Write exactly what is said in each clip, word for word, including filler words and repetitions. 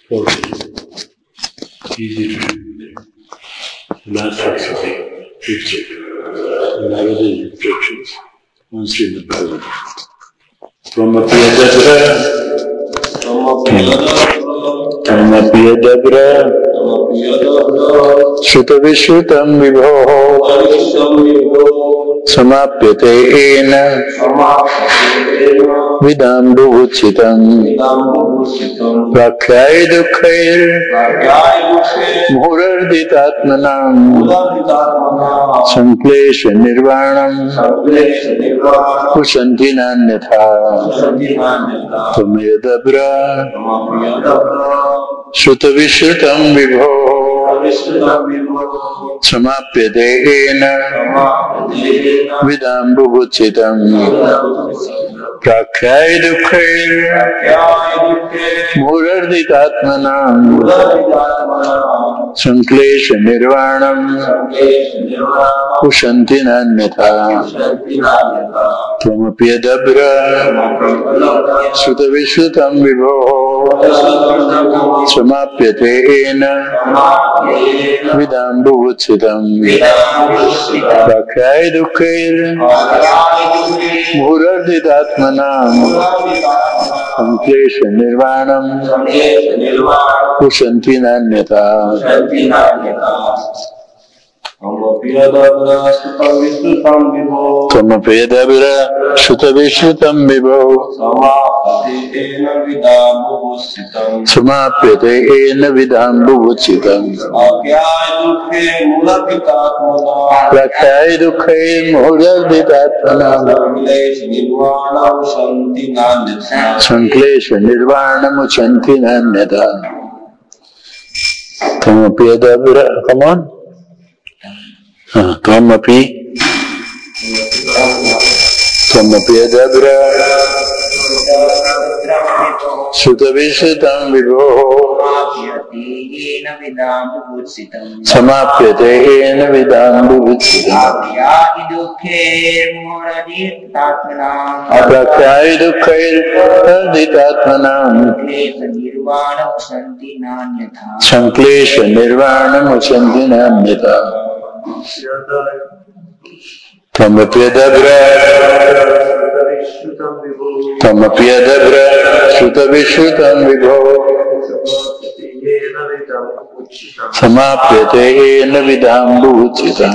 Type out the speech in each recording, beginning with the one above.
easy to read. Last six of the fifth chapter. Narada instructions on Srimad Bhagavatam. Tamapiyadabra Tamapiyadabra Shrutavishrutam vibhoho Samapyate ena Vidam bhuvuchitam Prakhyai dukhair Muhurarditatmanam Sanklesha nirvanam Kushanti nanyatha Tamapiyadabra Shrutavishrutam vibho Samapyate ena Vidam bhuvuchitam Prakhyai dukhair Murarditatmanam Sanklesha nirvanam Kushanti nanyatha Tamapiyadabra Shrutavishrutam vibho Samapyate ena Vidam bhuvuchitam Prakhyai dukhair Murarditatmanam Sanklesha nirvanam Kushanti nanyatha Tamapiyadabra Shrutavishrutam vibho Samapyate ena Vidam bhuvuchitam Prakhyai dukhair Muhurarditatmanam Sanklesha nirvanam Kushanti nanyatha Tamapiyadabra. Come on. Tamapi Tamapiyadabra Shrutavishrutam vibho Samapyate ena Vidam bhuvuchitam Prakhyai dukhair Muhurarditatmanam Sanklesha nirvanam Kushanti nanyatha Tamapiyadabra Tamapiyadabra Shrutavishrutam vibho Samapyate ena Vidam bhuvuchitam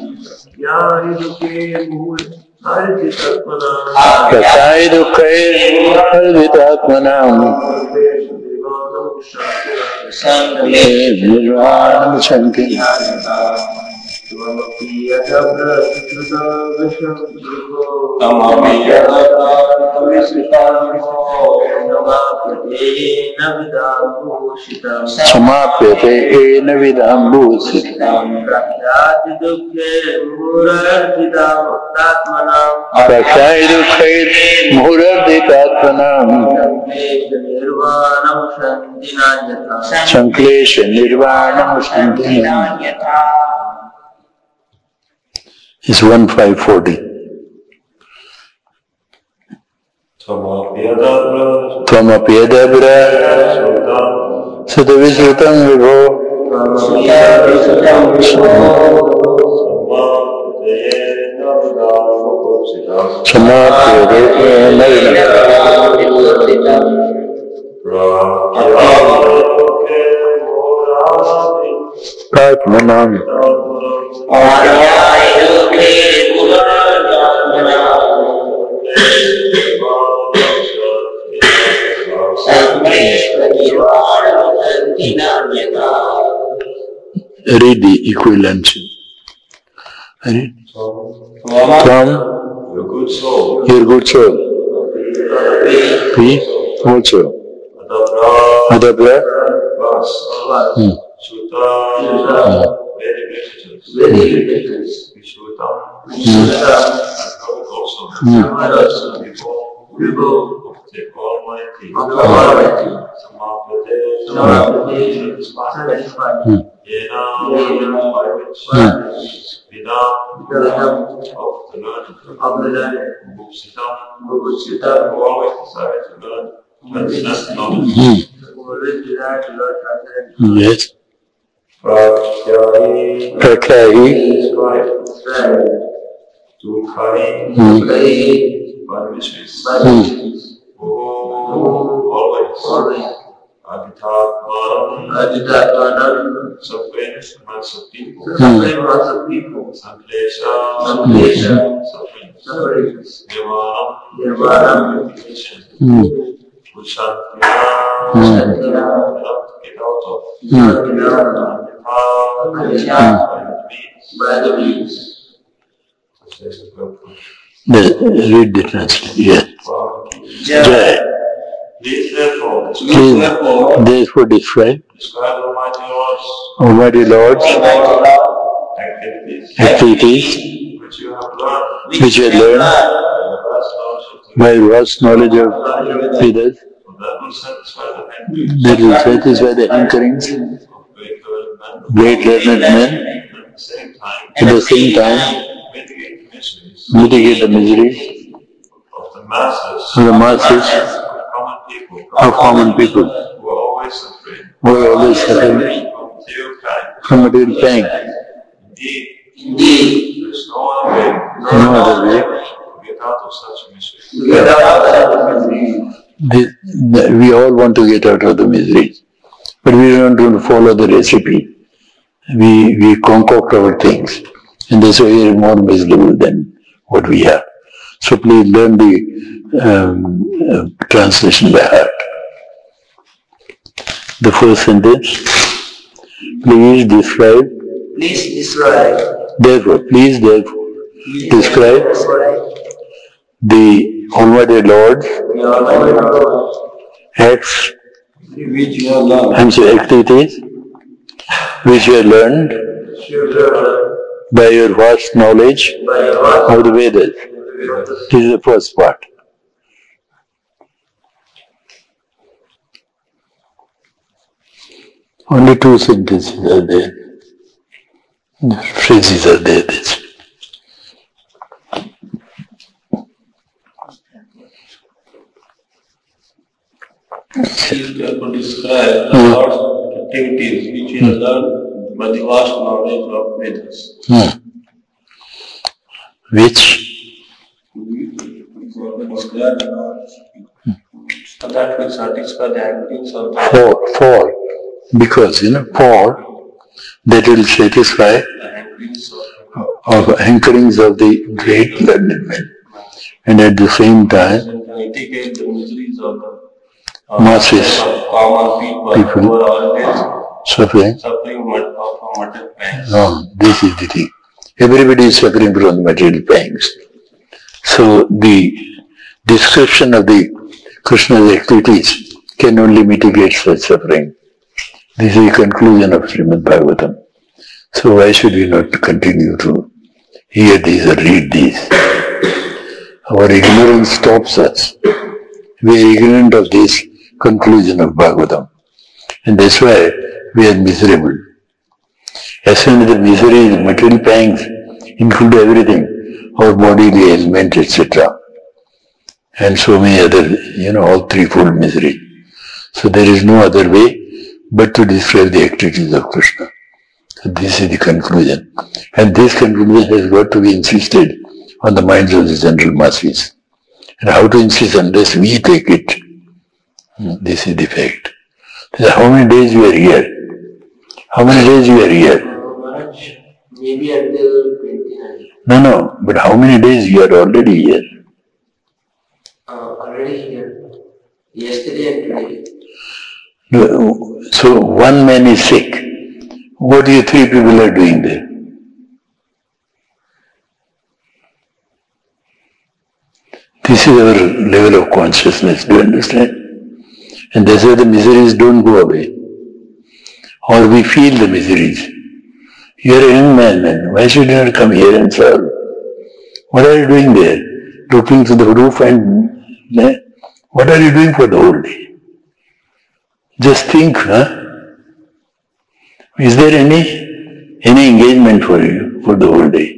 Prakhyai dukhair Muhurarditatmanam Nirvanam Kushanti Tamapiyadabra Samapyate ena Vidam bhuvuchitam Prakhyai dukhair Muhurarditatmanam Sanklesha nirvanam Kushanti nanyatha. It's one five forty. Tamapiyadabra Shrutavishrutam vibho Samapyate ena Tatmanam Read the equivalent. Read. From your good soul. Your good soul. P. Also. Adabra. Hmm. Very gracious. The Almighty. Samapyate. Yena, by which Vidam of the learned, Bhuvuchitam, who always desire to learn, but not knowledge. Yes. Pratyahi. Pratyahi. Dukhahi. Hmm. Parvishis. Hmm. Oh, always. Aditatmanam. Aditatmanam. Suffering mass of people. Suffering mass of people. Sanklesha. Sanklesha. Suffering. Suffering. Nirvanam. Nirvanam. Purification. Hmm. Kushantiya. Kushantiya. Get out of. Hmm. Anyatha. By the means. The, read the translation. Yes. Jai. Please therefore, Please, therefore describe describe Almighty Lord's Almighty Lord's activities, activities which you have learned, which you have learned by the vast knowledge of the by vast knowledge of Vedas, so that will satisfy the hankerings that will satisfy the hankerings of great learned men, great learned men, and at the same time at the same time mitigate the miseries mitigate the miseries of the masses, of the masses of common people, of common people who are always suffering who are always suffering from material kind. from material pain. Indeed, Indeed, there is no other way No other way. to get out of such misery. to get out of misery. The- the- we all want to get out of the miseries, but we don't want to follow the recipe. We we concoct our things, and this way we are more miserable than what we have. So please learn the um, uh, translation by heart. The first sentence. Please describe. Please describe. Therefore, please therefore describe the Almighty Lord's The Almighty Lord, acts, which you have learned. I'm sorry, activities, which you have learned by your vast knowledge by your word. of the Vedas. This is the first part. Only two sentences are there. The phrases are there. That's it. Please therefore describe the Lord's activities which you have learned by the vast knowledge of Vedas. Hmm. Which So that will satisfy the activities of the for for because you know for that will satisfy activities of of hankerings of the great learned men, and at the same time and mitigate the miseries of the uh, Masses. of common people, People. who are always suffering. suffering mat- from material pains. No, this is the thing. Everybody is suffering from the material pangs. So the description of the Krishna's activities can only mitigate such suffering. This is the conclusion of Srimad Bhagavatam. So why should we not continue to hear these or read these? Our ignorance stops us. We are ignorant of this conclusion of Bhagavatam. And that's why we are miserable. As soon as the misery, the material pangs include everything, our bodily ailment, et cetera. And so many other, you know, all threefold misery. So there is no other way but to describe the activities of Krishna. So this is the conclusion. And this conclusion has got to be insisted on the minds of the general masses. And how to insist unless we take it? This is the fact. How many days we are here? How many days we are here? Maharaj, maybe until twenty-nine. No, no, but how many days you are already here? Uh, already here. Yesterday and today. No, so one man is sick. What you three people are doing there? This is our level of consciousness, do you understand? And that's why the miseries don't go away. Or we feel the miseries. You are a young man, man. Why should you not come here and serve? What are you doing there? Looking to the roof and eh? What are you doing for the whole day? Just think, huh? Is there any any engagement for you for the whole day?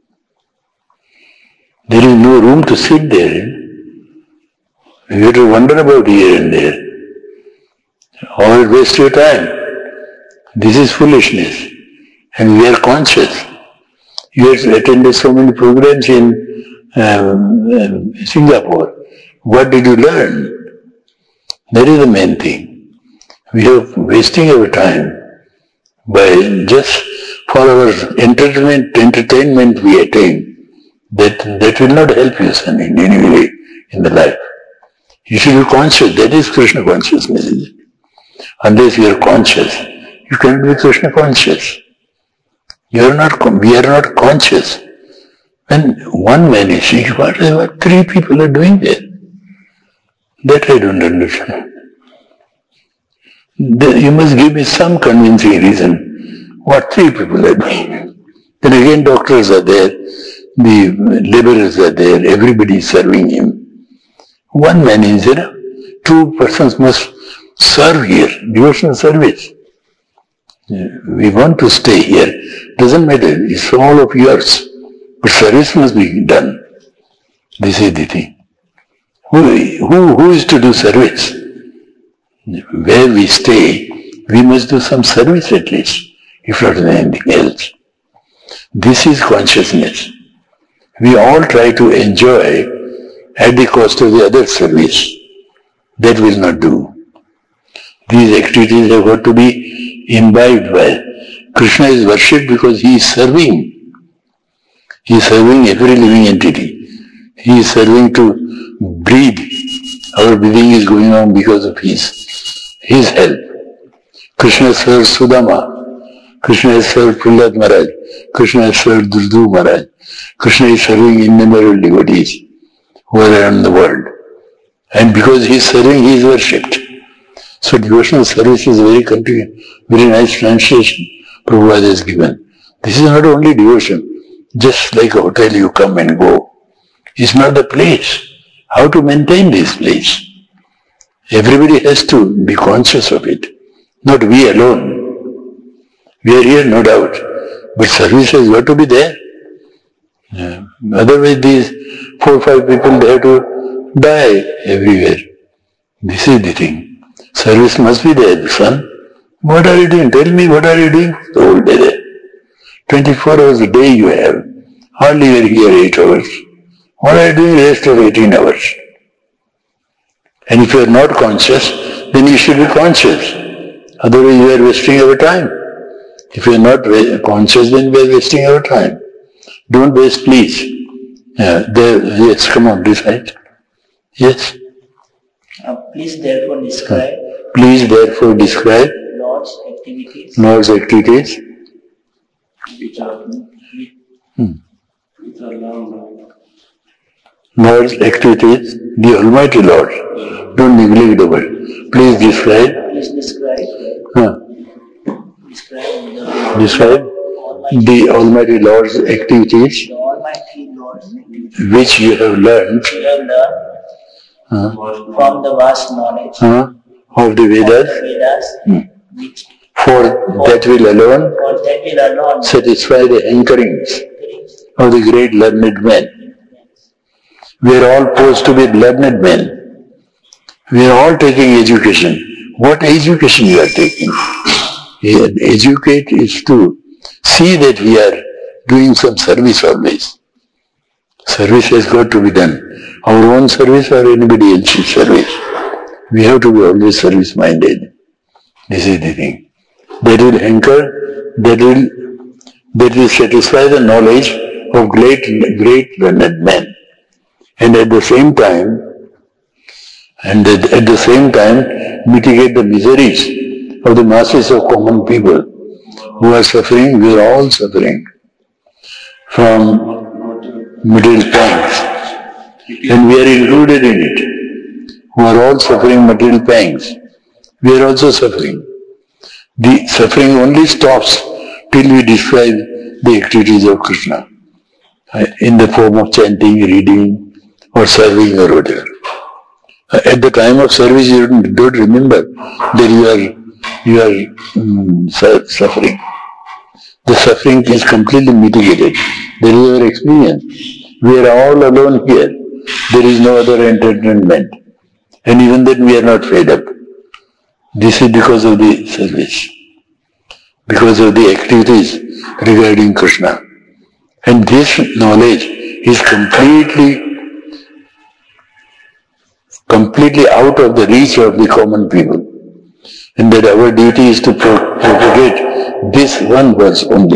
There is no room to sit there. You have to wander about here and there. Or waste your time. This is foolishness. And we are conscious. You have attended so many programs in um, um, Singapore. What did you learn? That is the main thing. We are wasting our time by just for our entertainment, entertainment we attain. That, that will not help you, son, in any way in the life. You should be conscious. That is Krishna consciousness, isn't it? Unless you are conscious, you cannot be Krishna conscious. You are not, we are not conscious. When one man is saying, what, what three people are doing there? That I don't understand. You must give me some convincing reason what three people are doing. Then again doctors are there, the laborers are there, everybody is serving him. One man is there, two persons must serve here, devotional service. We want to stay here, doesn't matter, it's all of yours, but service must be done. This is the thing. Who, who, who is to do service? Where we stay, we must do some service at least, if not anything else. This is consciousness. We all try to enjoy at the cost of the other service. That will not do. These activities have got to be imbibed by. Krishna is worshipped because he is serving. He is serving every living entity. He is serving to breathe. Our breathing is going on because of his, his help. Krishna serves Sudama. Krishna has served Prahlad Maharaj. Krishna has served Durdu Maharaj. Krishna is serving innumerable devotees who are around the world. And because he is serving, he is worshipped. So devotional service is a very continuous, very nice translation Prabhupada has given. This is not only devotion, just like a hotel you come and go. It's not the place. How to maintain this place? Everybody has to be conscious of it. Not we alone. We are here, no doubt. But service has got to be there. Yeah. Otherwise these four or five people, they have to die everywhere. This is the thing. Service must be there, son. What are you doing? Tell me, what are you doing the whole day there? twenty-four hours a day you have. Hardly you are here eight hours. What are you doing the rest of eighteen hours? And if you are not conscious, then you should be conscious. Otherwise you are wasting our time. If you are not conscious, then we are wasting our time. Don't waste, please. Yeah, there, yes, come on, recite. Yes. Uh, please therefore describe. Please therefore describe Lord's activities. Lord's activities. Which are, Hmm. which are long. Lord's activities, the Almighty Lord. Don't neglect the word. Please describe. Please describe. Huh. Describe the, Describe Almighty, the Almighty Lord's activities the Almighty Lord's activities. which you have learned We have learned huh, from the vast knowledge huh, of the of the Vedas, Vedas, Hmm. which for that will alone for that will alone satisfy the hankerings of the great learned men. We are all supposed to be learned men. We are all taking education. What education you are taking? Educate is to see that we are doing some service always. Service has got to be done. Our own service or anybody else's service. We have to be always service minded. This is the thing. That will anchor, that will, that will satisfy the knowledge of great, great learned men. And at the same time, and at the same time, mitigate the miseries of the masses of common people who are suffering. We are all suffering from material pangs, and we are included in it. Who are all suffering material pangs. We are also suffering. The suffering only stops till we describe the activities of Krishna in the form of chanting, reading, or serving, or whatever. At the time of service, you don't, don't remember that you are you are um, suffering. The suffering is completely mitigated. That is our experience. We are all alone here. There is no other entertainment. And even then we are not fed up. This is because of the service, because of the activities regarding Krishna. And this knowledge is completely, completely out of the reach of the common people. And that our duty is to propagate this one verse only.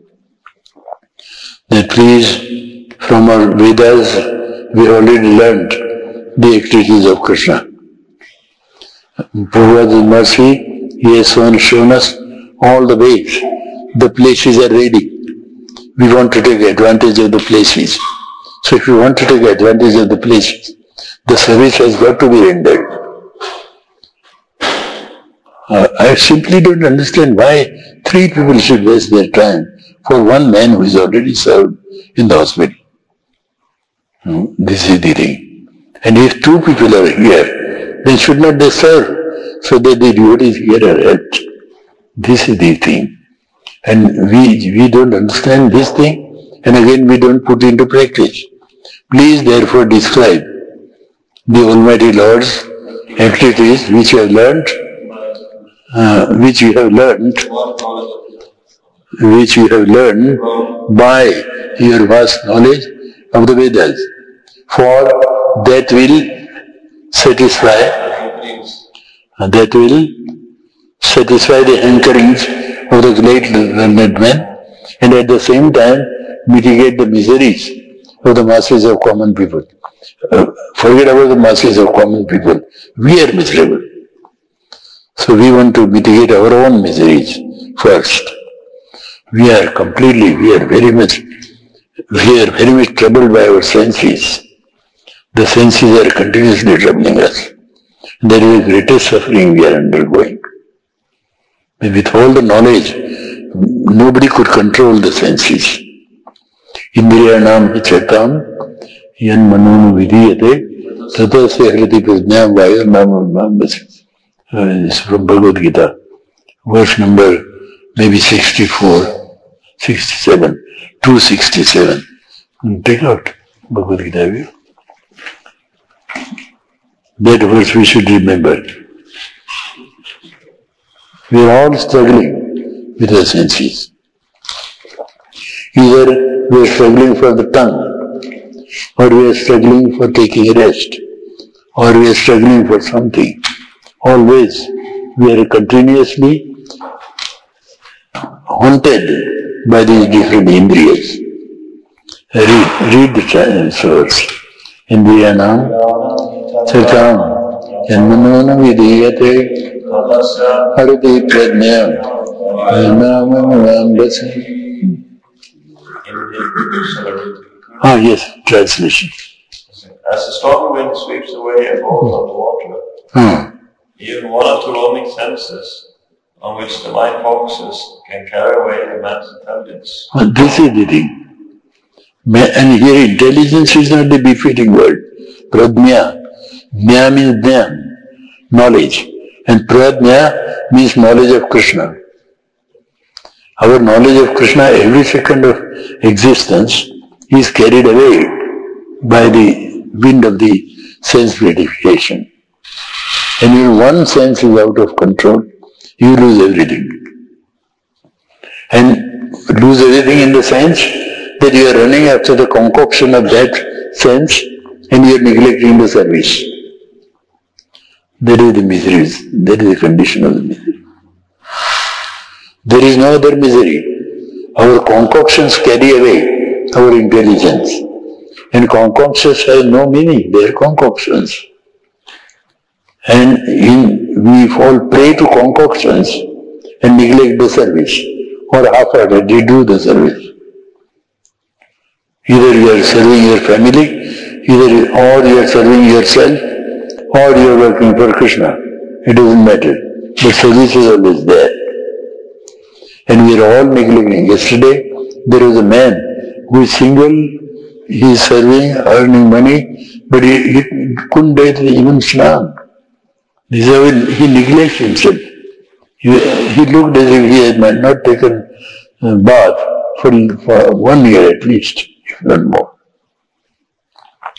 That please, from our Vedas, we already learned the activities of Krishna. Prabhupada's mercy, he has shown, shown us all the ways. The places are ready. We want to take advantage of the places. So if you want to take advantage of the places, the service has got to be rendered. Uh, I simply don't understand why three people should waste their time for one man who is already served in the hospital. Hmm? This is the thing. And if two people are here, then should not they serve so that the devotees here are helped? This is the thing. And we, we don't understand this thing, and again we don't put into practice. Please therefore describe the Almighty Lord's activities which you have learnt, uh, which you have learnt, which you have learned by your vast knowledge of the Vedas. For that will satisfy, that will satisfy the hankerings of the great learned men, and at the same time mitigate the miseries of the masses of common people. Uh, forget about the masses of common people. We are miserable. So we want to mitigate our own miseries first. We are completely, we are very much, we are very much troubled by our senses. The senses are continuously troubling us. That is the greatest suffering we are undergoing. With all the knowledge, nobody could control the senses. Indriyanam hichatam yan manunu vidiyate tatasya hriti prajnam vayur namam basi. It's from Bhagavad Gita, verse number maybe sixty-four, sixty-seven, two sixty-seven. Take out Bhagavad Gita view. That verse we should remember. We are all struggling with our senses. Either we are struggling for the tongue, or we are struggling for taking a rest, or we are struggling for something. Always we are continuously haunted by these different indriyas. Read, read the source. Indriyanam Satam Yanmanona Vidiyate Harati Prajnam Namam Basi. Ah, yes, translation. As the stormy wind sweeps away a boat on the water, Hmm. even one or two roaming senses on which the mind focuses can carry away a man's intelligence. Well, this is the thing. And here intelligence is not the befitting word. Pradnya. Jnana means jnana, knowledge. And pradnya means knowledge of Krishna. Our knowledge of Krishna, every second of existence, is carried away by the wind of the sense gratification. And when one sense is out of control, you lose everything. And lose everything in the sense that you are running after the concoction of that sense and you are neglecting the service. That is the misery. That is the condition of the misery. There is no other misery. Our concoctions carry away our intelligence. And concoctions have no meaning. They are concoctions. And in, we fall prey to concoctions and neglect the service. Or half-heartedly do the service. Either you are serving your family, either or you are serving yourself, or you are working for Krishna. It doesn't matter. The service is always there. And we are all neglecting. Yesterday, there was a man who is single, he is serving, earning money, but he, he couldn't do even snan. This is how he neglects himself. He, he looked as if he had not taken a bath for, for one year at least, if not more.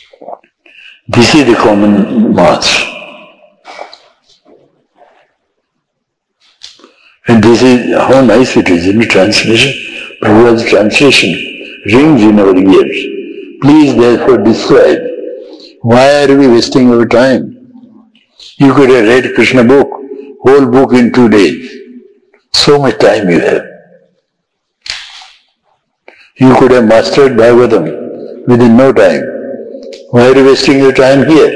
This is the common mass. And this is how nice it is in the translation. Prabhupada's translation rings in our ears. Please therefore describe, why are we wasting our time? You could have read Krishna book, whole book in two days. So much time you have. You could have mastered Bhagavatam within no time. Why are you wasting your time here?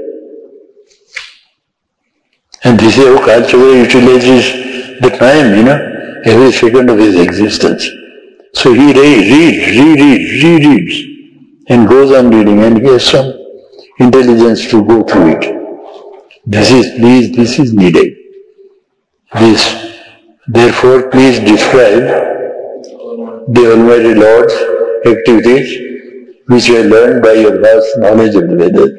And this is how Kalchakra utilizes the time, you know, every second of his existence. So he reads, rereads, rereads, and goes on reading, and he has some intelligence to go through it. This is, please, this is needed. This, therefore, please describe the Almighty Lord's activities which were learned by your vast knowledge of the Vedas,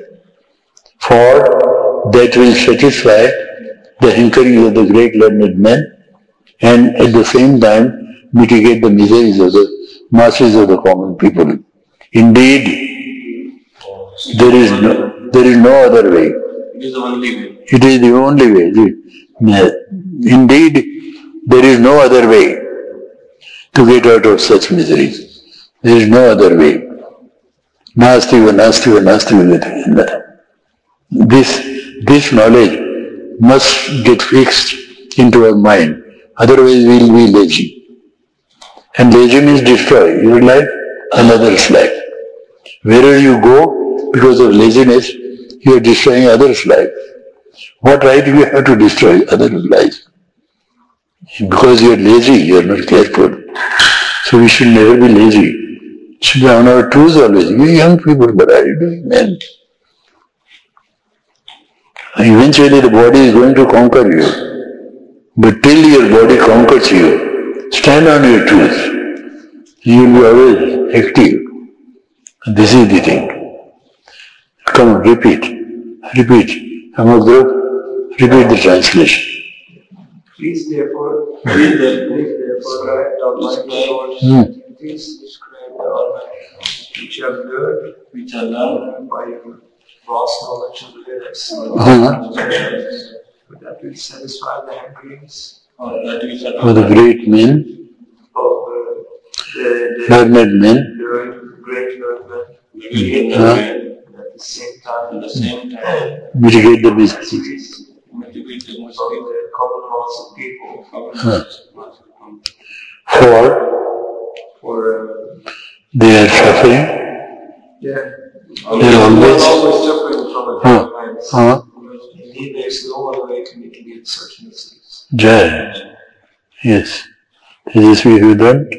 for that will satisfy the hankering of the great learned men and at the same time mitigate the miseries of the masses of the common people. Indeed, there is no, there is no other way. It is the only way. It is the only way. Indeed, there is no other way to get out of such miseries. There is no other way. Nasti va nasti va nasti va. This, this knowledge must get fixed into our mind. Otherwise we will be lazy. And laziness destroys your life and others' life. Wherever you go, because of laziness, you are destroying others' life. What right do you have to destroy others' lives? Because you are lazy, you are not careful. So we should never be lazy. Should be on our toes always. You young people, what are you doing, man? Eventually the body is going to conquer you. But till your body conquers you, stand on your toes. You will be always active. This is the thing. Come on, repeat. Repeat. Amagrup, repeat the translation. Please therefore, Please therefore, please therefore, describe the Almighty Lord. Hmm. Please describe the Almighty, which you have learned which are learned by your vast knowledge of the Vedas. Uh-huh. That will satisfy the hankerings or that we shall For the great men, of uh, the, the, learned men, the great learned men. mitigate the Huh? way, At the same time, at the same time, mitigate the miseries. miseries mitigate the of most the common mass of people. Huh. For For uh, they are suffering, yeah, they are always, always suffering from it. Huh. Huh. Indeed, there is no other way to mitigate such miseries. Jai. Yes. This is we who learned.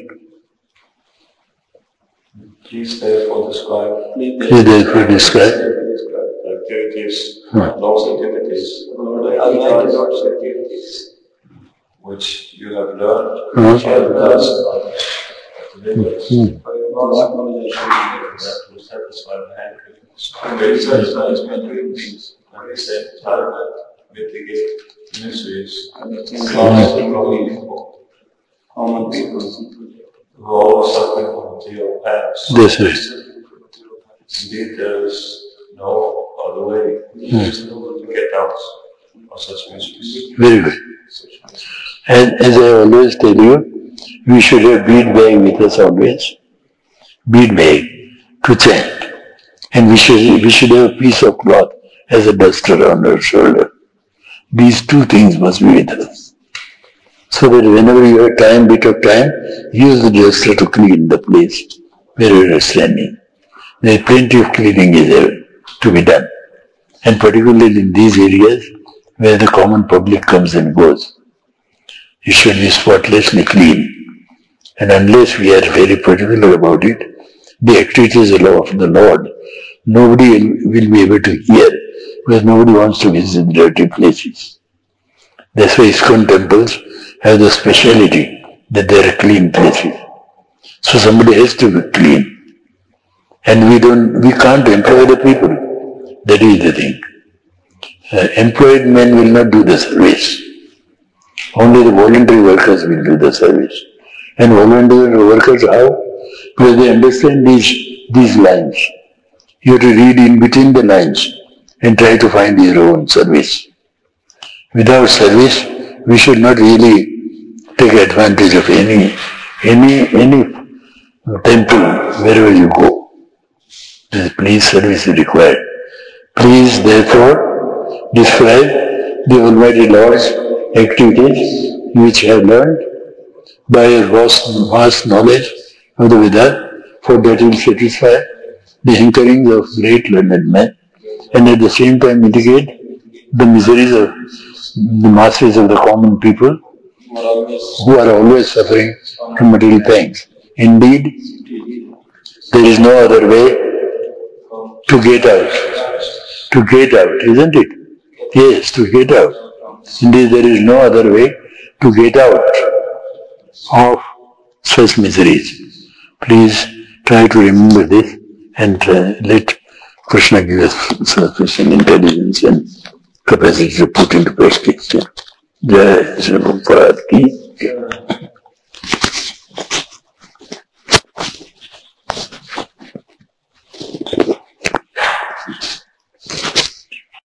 Please therefore describe Please therefore describe. the activities, Huh. those activities Lord, I like the Lord's activities. which you have learned, Huh. which you have blessed others to deliverance, Hmm. For your vast knowledge that will satisfy the hankerings, and will satisfy the hankerings. things, and the same time mitigate miseries, and the and things loss of common people, common people. who are all suffering from material pangs. That's right. Indeed, there is no other way to get out of such miseries. Very good. And as I always tell you, we should have bead bag with us always. Bead bag to chant. And we should, we should have a piece of cloth as a duster on our shoulder. These two things must be with us. So that whenever you have time, bit of time, use the duster to clean the place where you are standing. There is plenty of cleaning is there to be done. And particularly in these areas where the common public comes and goes, it should be spotlessly clean. And unless we are very particular about it, the activities of the Lord, nobody will be able to hear, because nobody wants to visit dirty places. That's why ISKCON temples have the speciality that they are clean places. So somebody has to be clean. And we don't, we can't employ the people. That is the thing. Uh, employed men will not do the service. Only the voluntary workers will do the service. And voluntary workers how? Because they understand these, these lines. You have to read in between the lines and try to find your own service. Without service, we should not really take advantage of any, any, any temple wherever you go. Please, service is required. Please, therefore, describe the Almighty Lord's activities which have learned by a vast, vast knowledge of the Vedas, for that will satisfy the hankerings of great learned men, and at the same time mitigate the miseries of the masses of the common people who are always suffering from material pangs. Indeed, there is no other way to get out. To get out, isn't it? Yes, to get out. Indeed, there is no other way to get out of such miseries. Please try to remember this and uh, let Krishna give us sufficient intelligence and capacity to put into practice. Jai Sri Prabhupada ki.